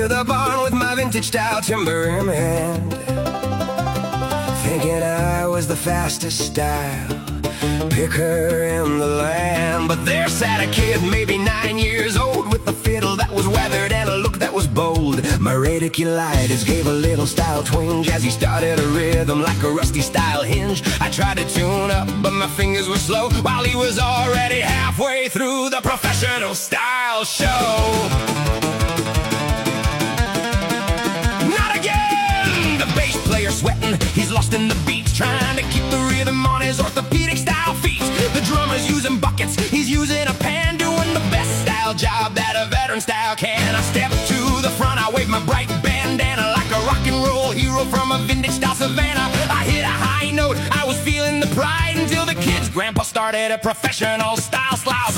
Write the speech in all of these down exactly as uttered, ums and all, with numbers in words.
to the barn with my vintage style timber in hand, thinking I was the fastest style picker in the land. But there sat a kid, maybe nine years old, with a fiddle that was weathered and a look that was bold. My radiculitis gave a little style twinge as he started a rhythm like a rusty style hinge. I tried to tune up, but my fingers were slow, while he was already halfway through the professional style show. Not again! The bass player sweating, he's lost in the beats, trying to keep the rhythm on his orthopedic style feet. The drummer's using buckets, he's using a pan, doing the best style job that a veteran style can. I step to the front, I wave my bright bandana like a rock and roll hero from a vintage style savannah. I hit a high note, I was feeling the pride, until the kid's grandpa started a professional style slide.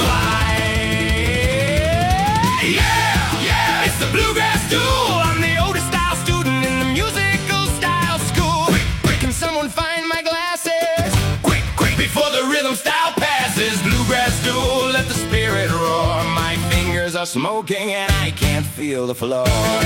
Yeah, yeah, it's the bluegrass duel. I'm the oldest style student in the musical style school. Quick, quick, can someone find my glasses? Quick, quick, before the rhythm style passes. Bluegrass duel, let the spirit roar. My fingers are smoking and I can't feel the floor.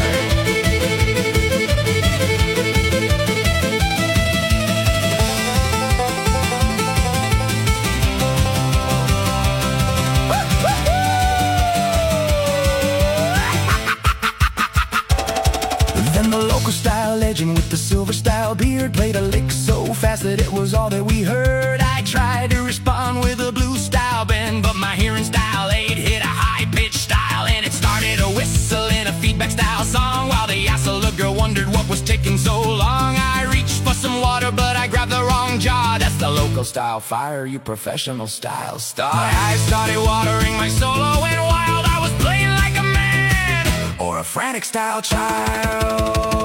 Then the local style legend with the silver style beard played a lick so fast that it was all that we heard. I tried to respond with a blue style bend, but my hearing style aid hit a high-pitched style, and it started a whistle in a feedback style song. While the asshole girl wondered what was taking so long, I reached for some water, but I grabbed the wrong jar. That's the local style fire, you professional style star. My eyes started watering, my solo went wild. I was playing like a man or a frantic style child.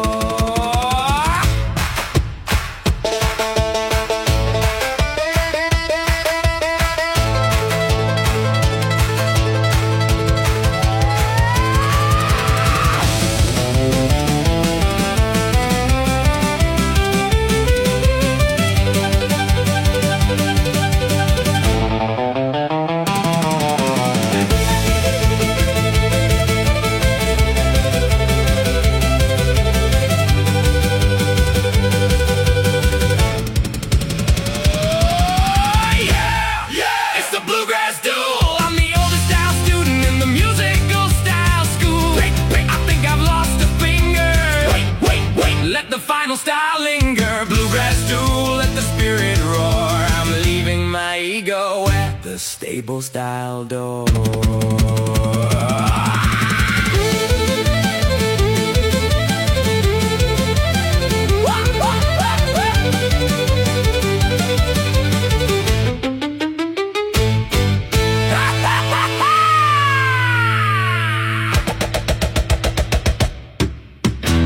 Final style linger, bluegrass duel, let the spirit roar. I'm leaving my ego at the stable style door.